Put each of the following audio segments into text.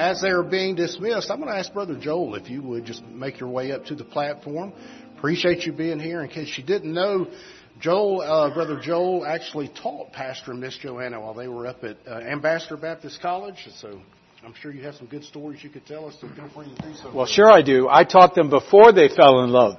as they are being dismissed, I'm going to ask Brother Joel if you would just make your way up to the platform. Appreciate you being here. In case you didn't know, Brother Joel actually taught Pastor and Miss Joanna while they were up at Ambassador Baptist College. So I'm sure you have some good stories you could tell us. So feel free to do so. Well, sure I do. I taught them before they fell in love.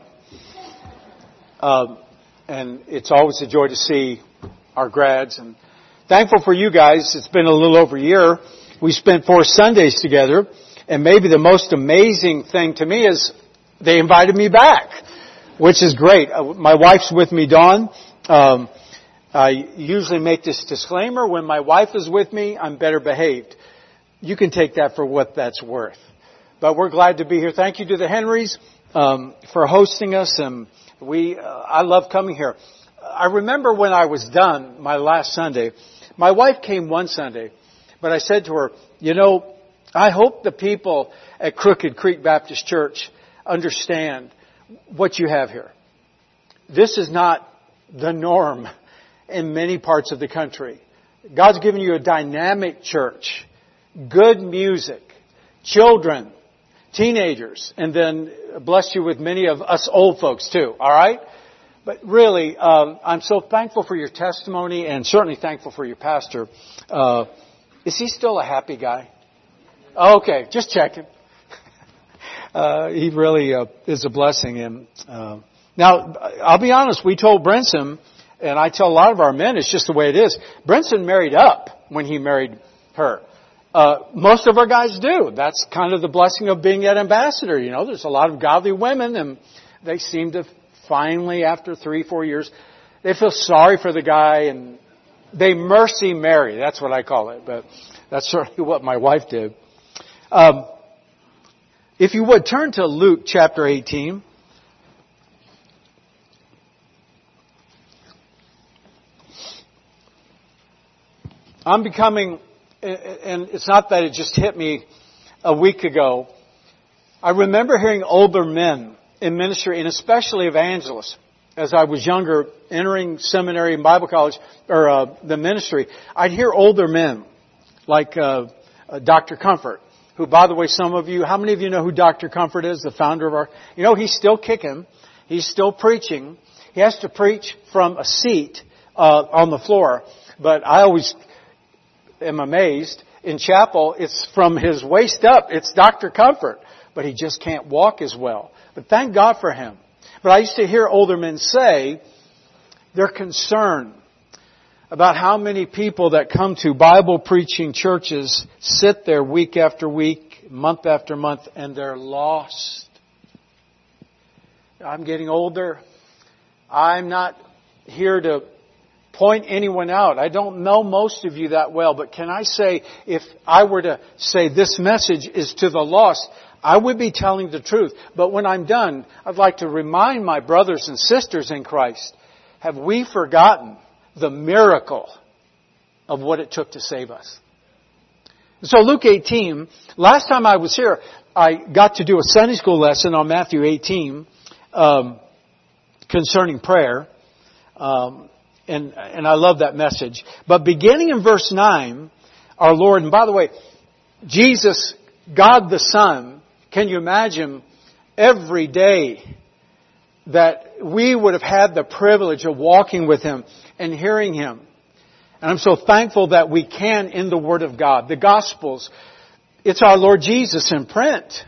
And it's always a joy to see our grads. And thankful for you guys. It's been a little over a year. We spent 4 Sundays together. And maybe the most amazing thing to me is they invited me back, which is great. My wife's with me, Dawn. I usually make this disclaimer. When my wife is with me, I'm better behaved. You can take that for what that's worth. But we're glad to be here. Thank you to the Henrys for hosting us. And I love coming here. I remember when I was done my last Sunday, my wife came one Sunday, but I said to her, I hope the people at Crooked Creek Baptist Church understand what you have here. This is not the norm in many parts of the country. God's given you a dynamic church, good music, children, teenagers, and then bless you with many of us old folks too, all right? But really, I'm so thankful for your testimony and certainly thankful for your pastor. Is he still a happy guy? Okay, just checking. He really is a blessing. And now, I'll be honest, we told Brinson, and I tell a lot of our men, it's just the way it is. Brinson married up when he married her. Most of our guys do. That's kind of the blessing of being at Ambassador. There's a lot of godly women, and they seem to finally, after 3-4 years, they feel sorry for the guy, and they mercy marry. That's what I call it. But that's certainly what my wife did. If you would, turn to Luke chapter 18. I'm becoming, and it's not that it just hit me a week ago. I remember hearing older men in ministry, and especially evangelists, as I was younger, entering seminary and Bible college, or the ministry. I'd hear older men, like Dr. Comfort, who, by the way, how many of you know who Dr. Comfort is, the founder of our... he's still kicking. He's still preaching. He has to preach from a seat on the floor. But I always am amazed. In chapel, it's from his waist up. It's Dr. Comfort. But he just can't walk as well. But thank God for him. But I used to hear older men say they're concerned about how many people that come to Bible preaching churches sit there week after week, month after month, and they're lost. I'm getting older. I'm not here to point anyone out. I don't know most of you that well, but can I say, if I were to say this message is to the lost, I would be telling the truth. But when I'm done, I'd like to remind my brothers and sisters in Christ, have we forgotten the miracle of what it took to save us? So Luke 18, last time I was here, I got to do a Sunday school lesson on Matthew 18 concerning prayer. And I love that message. But beginning in verse 9, our Lord, and by the way, Jesus, God the Son, can you imagine every day that we would have had the privilege of walking with Him and hearing Him? And I'm so thankful that we can in the Word of God. The Gospels, it's our Lord Jesus in print.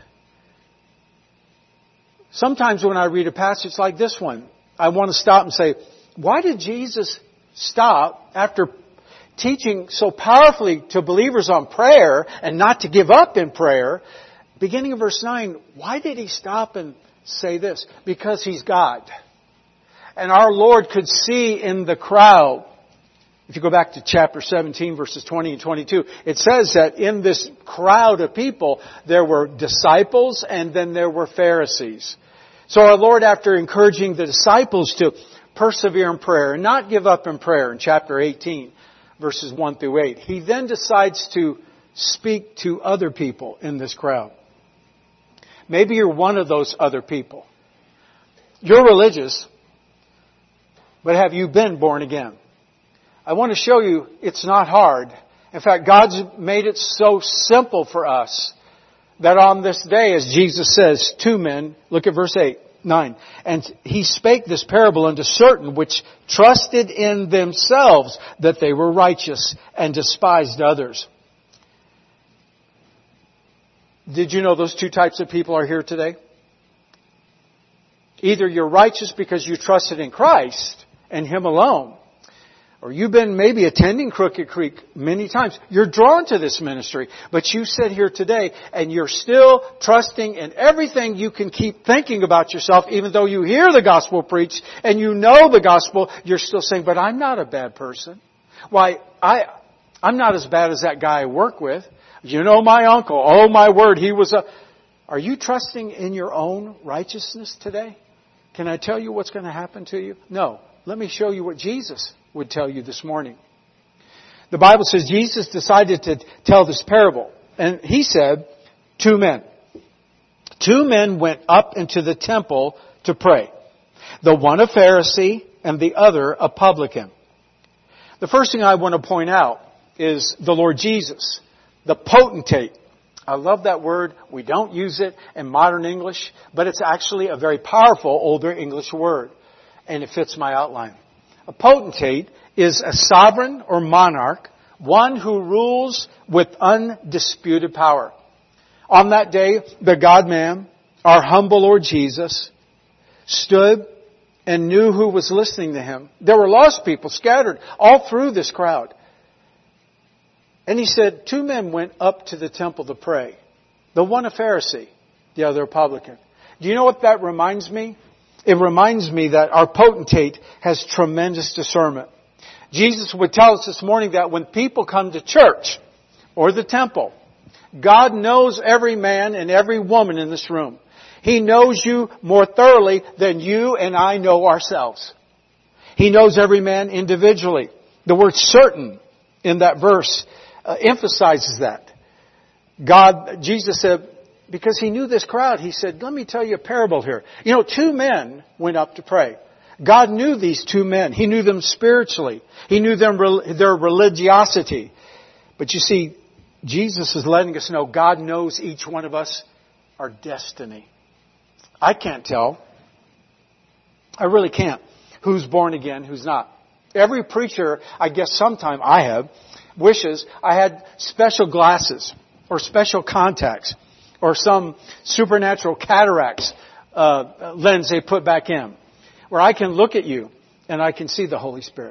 Sometimes when I read a passage like this one, I want to stop and say, why did Jesus stop after teaching so powerfully to believers on prayer and not to give up in prayer? Beginning of verse 9, why did He stop and say this? Because He's God. And our Lord could see in the crowd. If you go back to chapter 17, verses 20 and 22, it says that in this crowd of people, there were disciples and then there were Pharisees. So our Lord, after encouraging the disciples to persevere in prayer and not give up in prayer in chapter 18, verses 1 through 8, He then decides to speak to other people in this crowd. Maybe you're one of those other people. You're religious, but have you been born again? I want to show you it's not hard. In fact, God's made it so simple for us that on this day, as Jesus says, 2 men, look at verse 9. And he spake this parable unto certain which trusted in themselves that they were righteous and despised others. Did you know those 2 types of people are here today? Either you're righteous because you trusted in Christ and Him alone, or you've been maybe attending Crooked Creek many times. You're drawn to this ministry, but you sit here today and you're still trusting in everything. You can keep thinking about yourself, even though you hear the gospel preached and you know the gospel, you're still saying, but I'm not a bad person. Why, I'm not as bad as that guy I work with. You know my uncle. Oh my word, he was a... Are you trusting in your own righteousness today? Can I tell you what's going to happen to you? No. Let me show you what Jesus would tell you this morning. The Bible says Jesus decided to tell this parable. And He said, 2 men. 2 men went up into the temple to pray. The one a Pharisee and the other a publican. The first thing I want to point out is the Lord Jesus, the potentate. I love that word. We don't use it in modern English, but it's actually a very powerful older English word. And it fits my outline. A potentate is a sovereign or monarch, one who rules with undisputed power. On that day, the God-man, our humble Lord Jesus, stood and knew who was listening to Him. There were lost people scattered all through this crowd. And He said, 2 men went up to the temple to pray. The one a Pharisee, the other a publican. Do you know what that reminds me? It reminds me that our potentate has tremendous discernment. Jesus would tell us this morning that when people come to church or the temple, God knows every man and every woman in this room. He knows you more thoroughly than you and I know ourselves. He knows every man individually. The word certain in that verse emphasizes that. Jesus said, because He knew this crowd, He said, let me tell you a parable here. 2 men went up to pray. God knew these 2 men. He knew them spiritually. He knew their religiosity. But you see, Jesus is letting us know God knows each one of us, our destiny. I can't tell. I really can't. Who's born again, who's not. Every preacher, I guess sometime I have, wishes I had special glasses or special contacts or some supernatural cataracts lens they put back in, where I can look at you and I can see the Holy Spirit.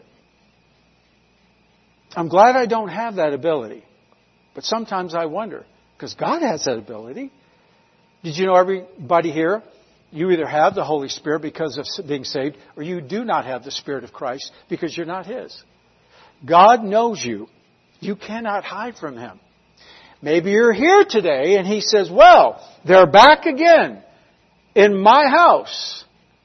I'm glad I don't have that ability, but sometimes I wonder, because God has that ability. Did you know everybody here, you either have the Holy Spirit because of being saved, or you do not have the Spirit of Christ because you're not His. God knows you. You cannot hide from Him. Maybe you're here today and He says, well, they're back again in my house,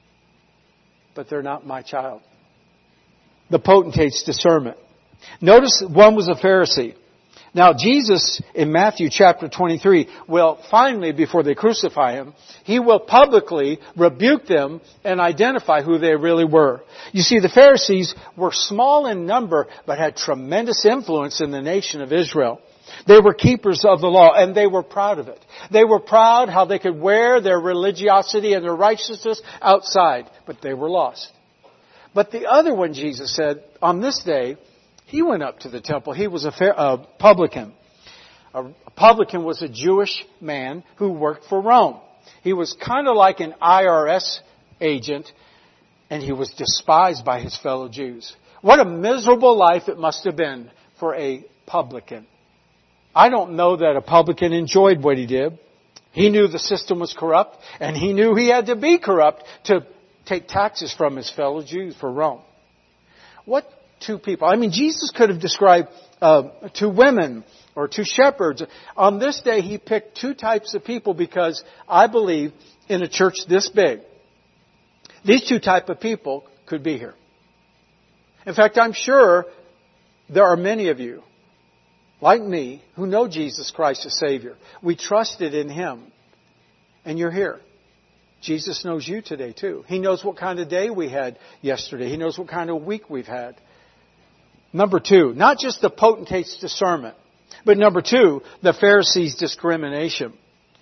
but they're not my child. The potentate's discernment. Notice one was a Pharisee. Now Jesus, in Matthew chapter 23, will finally, before they crucify Him, He will publicly rebuke them and identify who they really were. You see, the Pharisees were small in number, but had tremendous influence in the nation of Israel. They were keepers of the law, and they were proud of it. They were proud how they could wear their religiosity and their righteousness outside, but they were lost. But the other one, Jesus said, on this day, he went up to the temple. He was a publican. A publican was a Jewish man who worked for Rome. He was kind of like an IRS agent, and he was despised by his fellow Jews. What a miserable life it must have been for a publican. I don't know that a publican enjoyed what he did. He knew the system was corrupt, and he knew he had to be corrupt to take taxes from his fellow Jews for Rome. What 2 people? I mean, Jesus could have described 2 women or 2 shepherds. On this day, He picked 2 types of people because I believe in a church this big, these 2 types of people could be here. In fact, I'm sure there are many of you, like me, who know Jesus Christ as Savior. We trusted in Him, and you're here. Jesus knows you today too. He knows what kind of day we had yesterday. He knows what kind of week we've had. Number 2, not just the potentate's discernment, but number 2, the Pharisees' discrimination.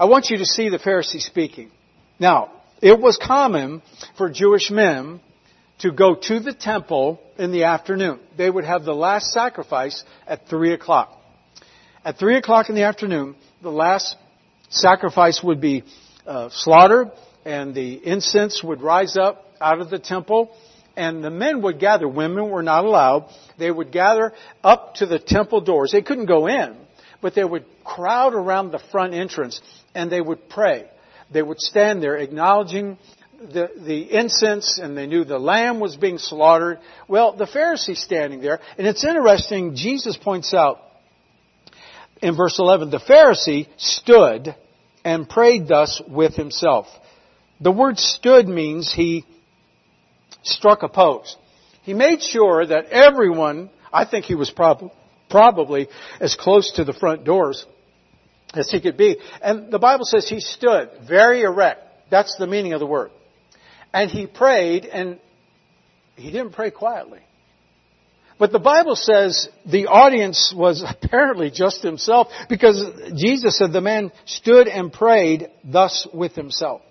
I want you to see the Pharisee speaking. Now, it was common for Jewish men to go to the temple in the afternoon. They would have the last sacrifice at 3 o'clock. At 3 o'clock in the afternoon, the last sacrifice would be slaughtered, and the incense would rise up out of the temple, and the men would gather. Women were not allowed. They would gather up to the temple doors. They couldn't go in, but they would crowd around the front entrance, and they would pray. They would stand there acknowledging the incense, and they knew the lamb was being slaughtered. Well, the Pharisee standing there, and it's interesting, Jesus points out in verse 11, the Pharisee stood and prayed thus with himself. The word stood means he struck a pose. He made sure that everyone, I think he was probably as close to the front doors as he could be. And the Bible says he stood very erect. That's the meaning of the word. And he prayed, and he didn't pray quietly. But the Bible says the audience was apparently just himself, because Jesus said the man stood and prayed thus with himself.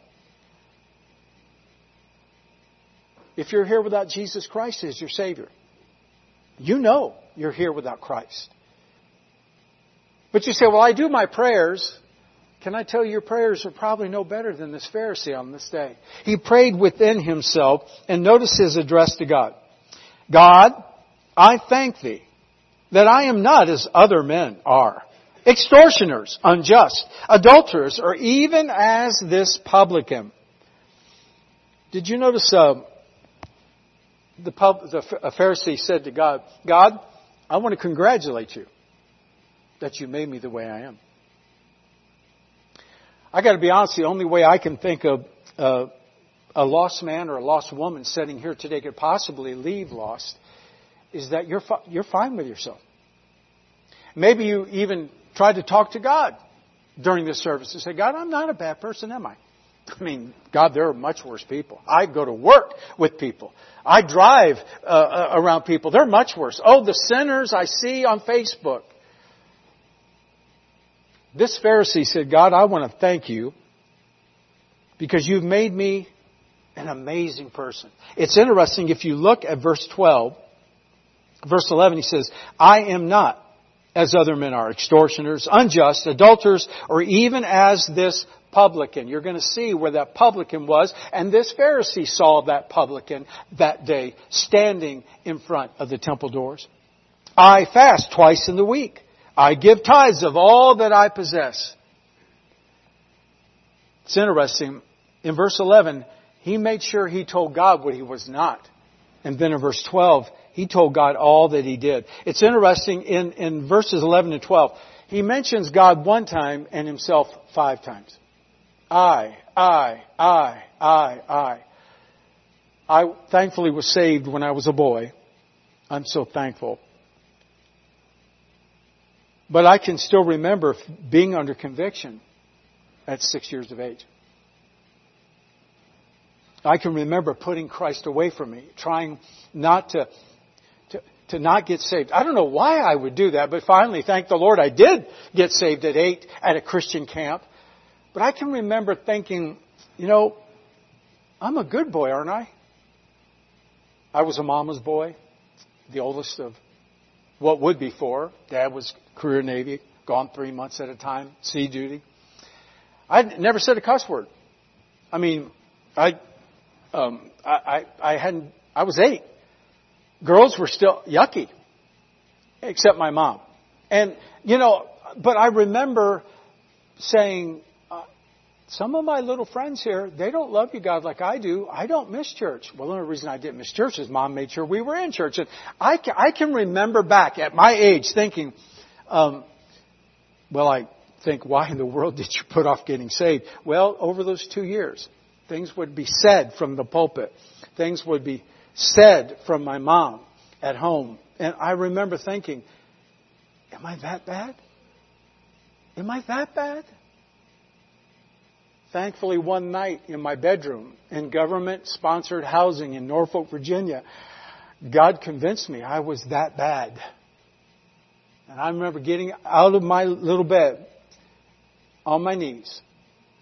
If you're here without Jesus Christ as your Savior, you know you're here without Christ. But you say, well, I do my prayers. Can I tell you, your prayers are probably no better than this Pharisee on this day. He prayed within himself, and notice his address to God. God, I thank Thee that I am not as other men are, extortioners, unjust, adulterers, or even as this publican. Did you notice a Pharisee said to God, God, I want to congratulate You that You made me the way I am. I got to be honest, the only way I can think of a lost man or a lost woman sitting here today could possibly leave lost is that you're fine with yourself. Maybe you even tried to talk to God during this service and say, God, I'm not a bad person, am I? I mean, God, there are much worse people. I go to work with people. I drive around people. They're much worse. Oh, the sinners I see on Facebook. This Pharisee said, God, I want to thank You because You've made me an amazing person. It's interesting, if you look at verse 12, verse 11, he says, I am not as other men are, extortioners, unjust, adulterers, or even as this publican. You're going to see where that publican was, and this Pharisee saw that publican that day standing in front of the temple doors. I fast twice in the week. I give tithes of all that I possess. It's interesting. In verse 11, he made sure he told God what he was not. And then in verse 12, he told God all that he did. It's interesting, in verses 11 and 12, he mentions God one time and himself 5 times. I thankfully was saved when I was a boy. I'm so thankful. But I can still remember being under conviction at 6 years of age. I can remember putting Christ away from me, trying not to not get saved. I don't know why I would do that, but finally, thank the Lord, I did get saved at 8 at a Christian camp. But I can remember thinking, I'm a good boy, aren't I? I was a mama's boy, the oldest of what would be 4. Dad was career Navy, gone 3 months at a time, sea duty. I never said a cuss word. I mean, I was 8. Girls were still yucky, except my mom. And, but I remember saying, some of my little friends here, they don't love You, God, like I do. I don't miss church. Well, the only reason I didn't miss church is Mom made sure we were in church. And I can remember back at my age thinking, I think, why in the world did you put off getting saved? Well, over those 2 years, things would be said from the pulpit. Things would be said from my mom at home. And I remember thinking, am I that bad? Am I that bad? Thankfully, one night in my bedroom in government-sponsored housing in Norfolk, Virginia, God convinced me I was that bad. And I remember getting out of my little bed on my knees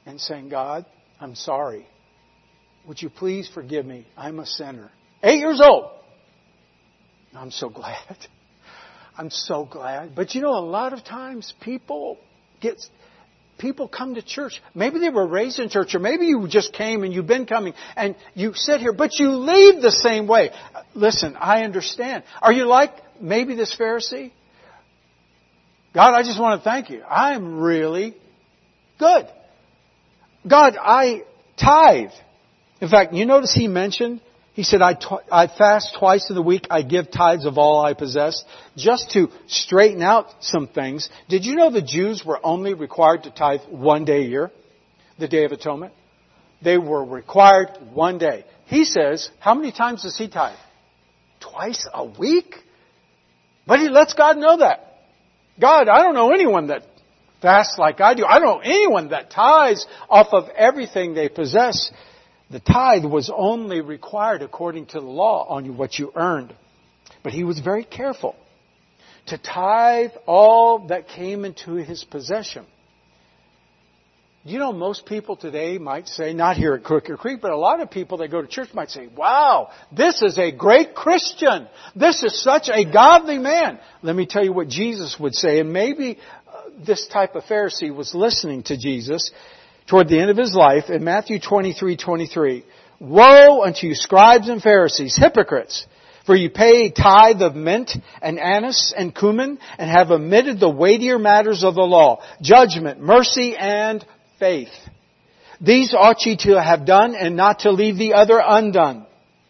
and saying, God, I'm sorry. Would you please forgive me? I'm a sinner. 8 years old. I'm so glad. I'm so glad. But you know, a lot of times people come to church. Maybe they were raised in church, or maybe you just came and you've been coming and you sit here, but you leave the same way. Listen, I understand. Are you like maybe this Pharisee? God, I just want to thank you. I'm really good. God, I tithe. In fact, you notice he mentioned, he said, I fast twice in the week. I give tithes of all I possess, just to straighten out some things. Did you know the Jews were only required to tithe one day a year? The Day of Atonement. They were required one day. He says, how many times does he tithe? Twice a week? But he lets God know that. God, I don't know anyone that fasts like I do. I don't know anyone that tithes off of everything they possess. The tithe was only required according to the law on what you earned. But he was very careful to tithe all that came into his possession. You know, most people today might say, not here at Crooked Creek, but a lot of people that go to church might say, wow, this is a great Christian. This is such a godly man. Let me tell you what Jesus would say. And maybe this type of Pharisee was listening to Jesus toward the end of his life in Matthew 23:23. Woe unto you, scribes and Pharisees, hypocrites! For you pay tithe of mint and anise and cumin, and have omitted the weightier matters of the law, judgment, mercy, and faith. These ought ye to have done, and not to leave the other undone.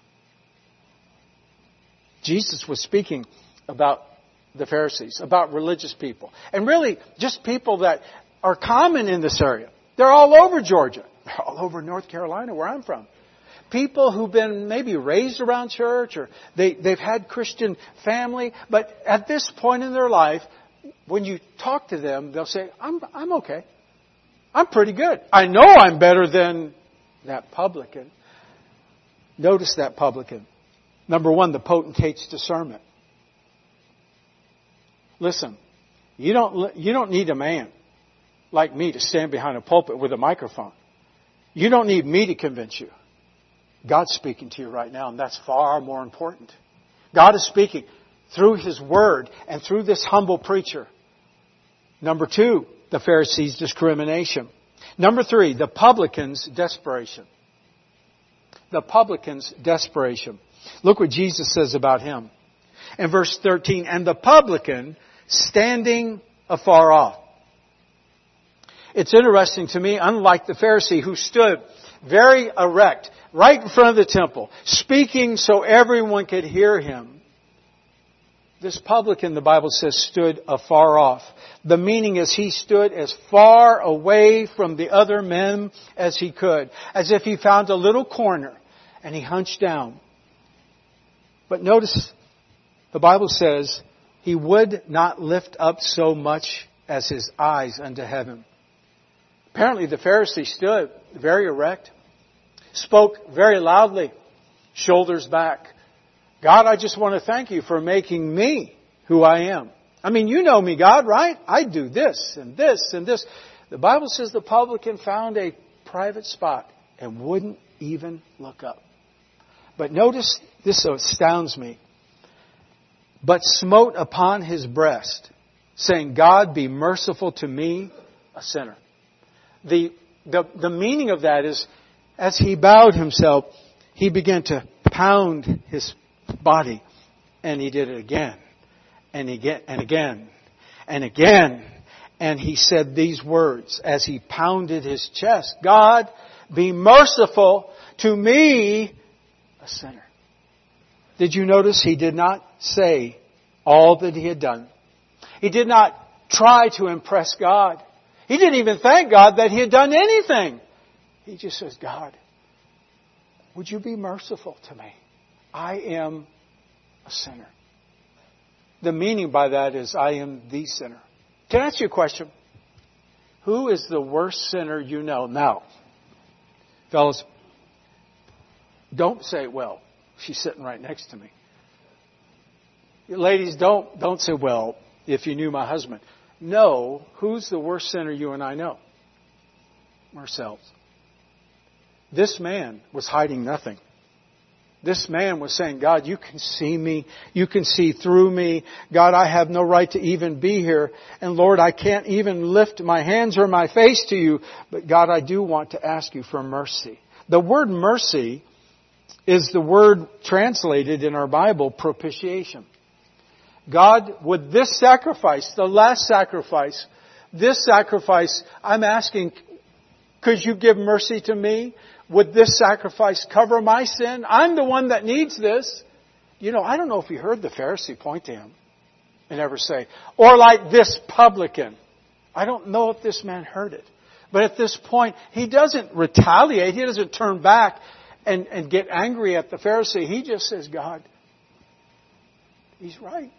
Jesus was speaking about the Pharisees, about religious people, and really just people that are common in this area. They're all over Georgia. They're all over North Carolina, where I'm from. People who've been maybe raised around church, or they've had Christian family, but at this point in their life, when you talk to them, they'll say, I'm okay. I'm pretty good. I know I'm better than that publican. Notice that publican. Number one, the potentate's discernment. Listen, you don't need a man like me to stand behind a pulpit with a microphone. You don't need me to convince you. God's speaking to you right now, and that's far more important. God is speaking through His Word and through this humble preacher. Number two, the Pharisees' discrimination. Number three, the publican's desperation. The publican's desperation. Look what Jesus says about him. In verse 13, and the publican standing afar off. It's interesting to me, unlike the Pharisee who stood very erect, right in front of the temple, speaking so everyone could hear him. This publican, the Bible says, stood afar off. The meaning is he stood as far away from the other men as he could, as if he found a little corner and he hunched down. But notice, the Bible says, he would not lift up so much as his eyes unto heaven. Apparently the Pharisee stood very erect, spoke very loudly, shoulders back. God, I just want to thank you for making me who I am. I mean, you know me, God, right? I do this and this and this. The Bible says the publican found a private spot and wouldn't even look up. But notice, this astounds me. But smote upon his breast, saying, God, be merciful to me, a sinner. The meaning of that is, as he bowed himself, he began to pound his body. And he did it again, and again, and again, and again. And he said these words as he pounded his chest, God, be merciful to me, a sinner. Did you notice he did not say all that he had done? He did not try to impress God. He didn't even thank God that he had done anything. He just says, God, would you be merciful to me? I am a sinner. The meaning by that is I am the sinner. Can I ask you a question? Who is the worst sinner you know? Now, fellas, don't say, well, she's sitting right next to me. Ladies, don't say, well, if you knew my husband. No, who's the worst sinner you and I know? ourselves. This man was hiding nothing. This man was saying, God, you can see me. You can see through me. God, I have no right to even be here. And Lord, I can't even lift my hands or my face to you. But God, I do want to ask you for mercy. The word mercy is the word translated in our Bible, propitiation. God, with this sacrifice, the last sacrifice, this sacrifice, I'm asking, could you give mercy to me? Would this sacrifice cover my sin? I'm the one that needs this. You know, I don't know if you heard the Pharisee point to him and ever say, or like this publican. I don't know if this man heard it. But at this point, he doesn't retaliate. He doesn't turn back and get angry at the Pharisee. He just says, God, he's right.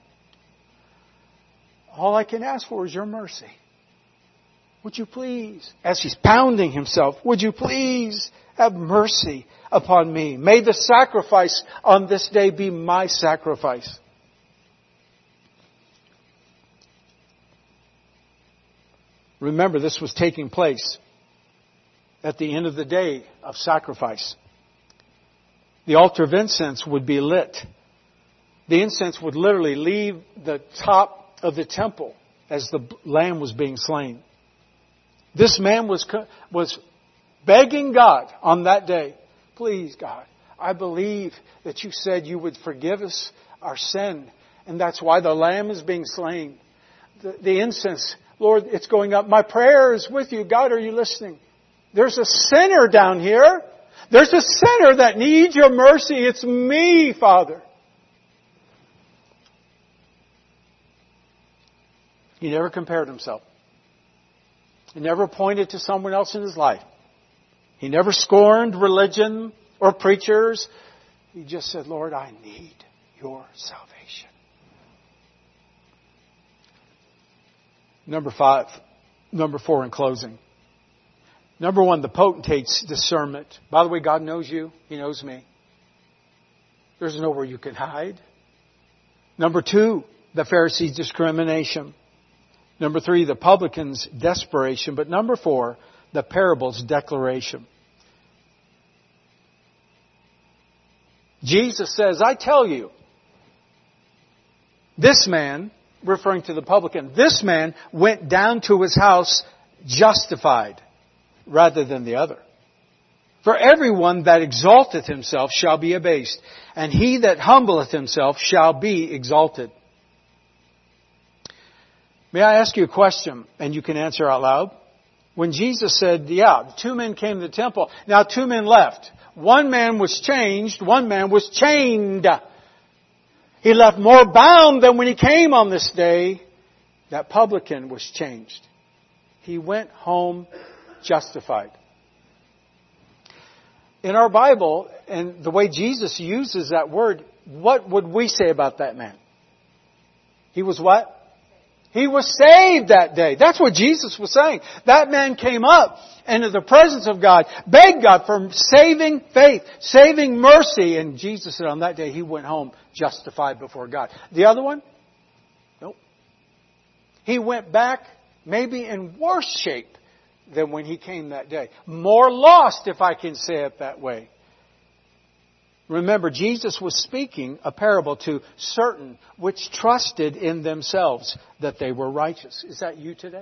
All I can ask for is your mercy. Would you please, as he's pounding himself, would you please have mercy upon me? May the sacrifice on this day be my sacrifice. Remember, this was taking place at the end of the day of sacrifice. The altar of incense would be lit. The incense would literally leave the top of the temple as the lamb was being slain. This man was begging God on that day, please God, I believe that you said you would forgive us our sin. And that's why the lamb is being slain. The incense, Lord, it's going up. My prayer is with you. God, are you listening? There's a sinner down here. There's a sinner that needs your mercy. It's me, Father. He never compared himself. He never pointed to someone else in his life. He never scorned religion or preachers. He just said, Lord, I need your salvation. Number 4 in closing. Number 1, the potentate's discernment. By the way, God knows you. He knows me. There's nowhere you can hide. Number 2, the Pharisees' discrimination. Number 3, the publican's desperation. But number 4, the parable's declaration. Jesus says, I tell you, this man, referring to the publican, this man went down to his house justified rather than the other. For everyone that exalteth himself shall be abased, and he that humbleth himself shall be exalted. May I ask you a question, and you can answer out loud? When Jesus said, 2 men came to the temple, now 2 men left. One man was changed, one man was chained. He left more bound than when he came on this day. That publican was changed. He went home justified. In our Bible, and the way Jesus uses that word, what would we say about that man? He was what? He was saved that day. That's what Jesus was saying. That man came up into the presence of God, begged God for saving faith, saving mercy. And Jesus said on that day he went home justified before God. The other one? Nope. He went back maybe in worse shape than when he came that day. More lost, if I can say it that way. Remember, Jesus was speaking a parable to certain which trusted in themselves that they were righteous. Is that you today?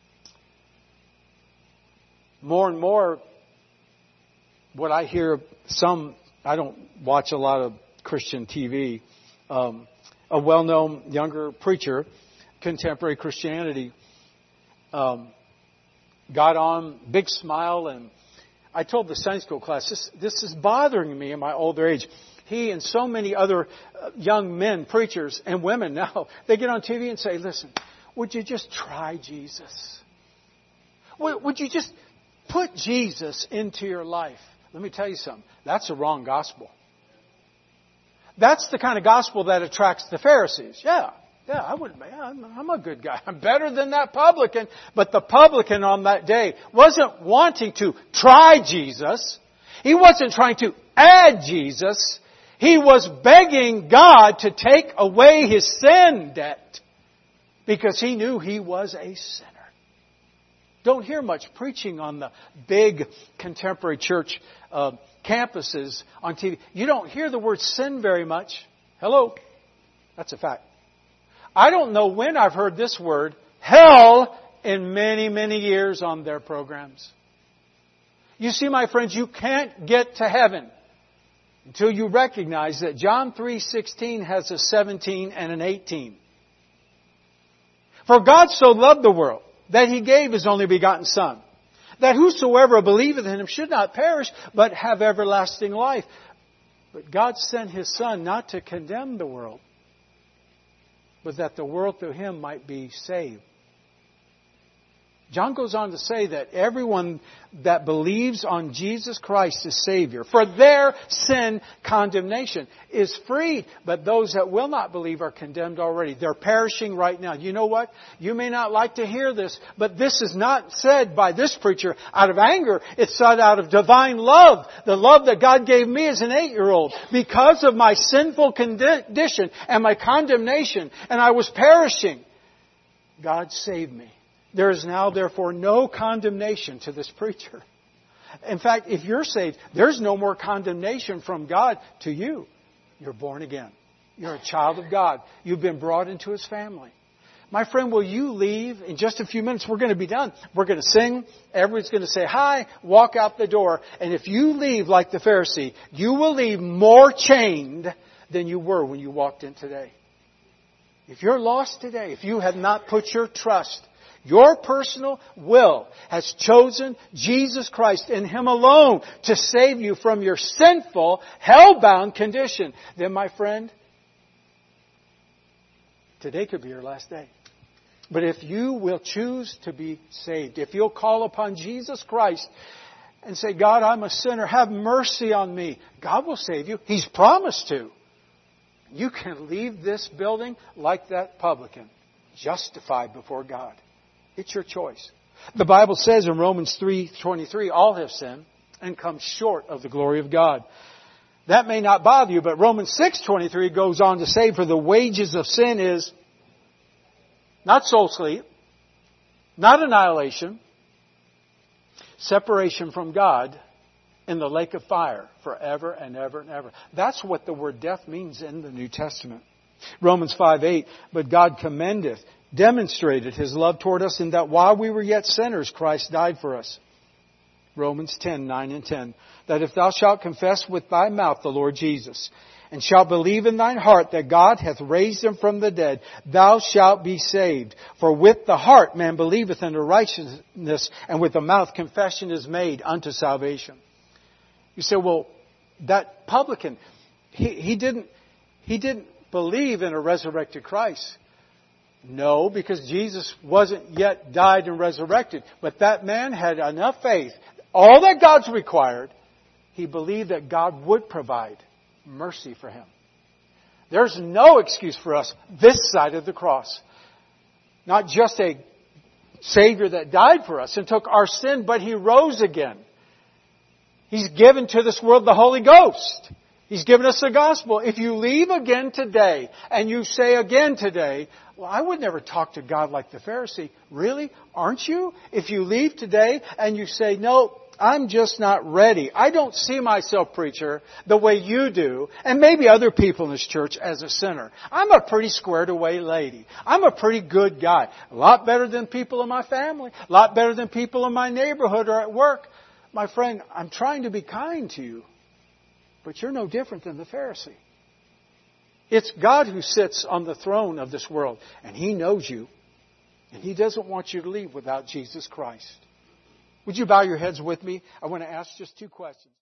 More and more, what I hear I don't watch a lot of Christian TV. A well-known younger preacher, contemporary Christianity, got on, big smile, and I told the Sunday school class, this is bothering me in my older age. He and so many other young men, preachers and women now, they get on TV and say, listen, would you just try Jesus? Would you just put Jesus into your life? Let me tell you something. That's the wrong gospel. That's the kind of gospel that attracts the Pharisees. Yeah, I'm a good guy. I'm better than that publican. But the publican on that day wasn't wanting to try Jesus. He wasn't trying to add Jesus. He was begging God to take away his sin debt because he knew he was a sinner. Don't hear much preaching on the big contemporary church campuses on TV. You don't hear the word sin very much. Hello? That's a fact. I don't know when I've heard this word, hell, in many, many years on their programs. You see, my friends, you can't get to heaven until you recognize that John 3:16 has a 17 and an 18. For God so loved the world that He gave His only begotten Son, that whosoever believeth in Him should not perish, but have everlasting life. But God sent His Son not to condemn the world, but that the world through Him might be saved. John goes on to say that everyone that believes on Jesus Christ as Savior, for their sin condemnation, is freed. But those that will not believe are condemned already. They're perishing right now. You know what? You may not like to hear this, but this is not said by this preacher out of anger. It's said out of divine love. The love that God gave me as an 8-year-old. Because of my sinful condition and my condemnation, and I was perishing, God saved me. There is now, therefore, no condemnation to this preacher. In fact, if you're saved, there's no more condemnation from God to you. You're born again. You're a child of God. You've been brought into His family. My friend, will you leave? In just a few minutes, we're going to be done. We're going to sing. Everyone's going to say hi, walk out the door. And if you leave like the Pharisee, you will leave more chained than you were when you walked in today. If you're lost today, if you have not put your trust, your personal will has chosen Jesus Christ and Him alone to save you from your sinful, hell-bound condition, then, my friend, today could be your last day. But if you will choose to be saved, if you'll call upon Jesus Christ and say, God, I'm a sinner, have mercy on me, God will save you. He's promised to. You can leave this building like that publican, justified before God. It's your choice. The Bible says in Romans 3:23, all have sinned and come short of the glory of God. That may not bother you, but Romans 6:23 goes on to say, for the wages of sin is not soul sleep, not annihilation, separation from God in the lake of fire forever and ever and ever. That's what the word death means in the New Testament. Romans 5:8, but God demonstrated His love toward us in that while we were yet sinners, Christ died for us. Romans 10:9 and 10. That if thou shalt confess with thy mouth the Lord Jesus, and shalt believe in thine heart that God hath raised Him from the dead, thou shalt be saved. For with the heart man believeth unto righteousness, and with the mouth confession is made unto salvation. You say, well, that publican, he didn't believe in a resurrected Christ. No, because Jesus wasn't yet died and resurrected. But that man had enough faith. All that God's required, he believed that God would provide mercy for him. There's no excuse for us this side of the cross. Not just a Savior that died for us and took our sin, but He rose again. He's given to this world the Holy Ghost. He's given us the gospel. If you leave again today and you say again today, well, I would never talk to God like the Pharisee. Really? Aren't you? If you leave today and you say, no, I'm just not ready. I don't see myself, preacher, the way you do, and maybe other people in this church, as a sinner. I'm a pretty squared away lady. I'm a pretty good guy. A lot better than people in my family. A lot better than people in my neighborhood or at work. My friend, I'm trying to be kind to you. But you're no different than the Pharisee. It's God who sits on the throne of this world. And He knows you. And He doesn't want you to leave without Jesus Christ. Would you bow your heads with me? I want to ask just 2 questions.